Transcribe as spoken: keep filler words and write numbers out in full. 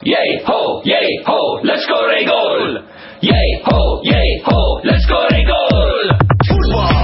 Yay ho, yay ho, let's score a goal. Yay ho, yay ho, let's score a goal. Football.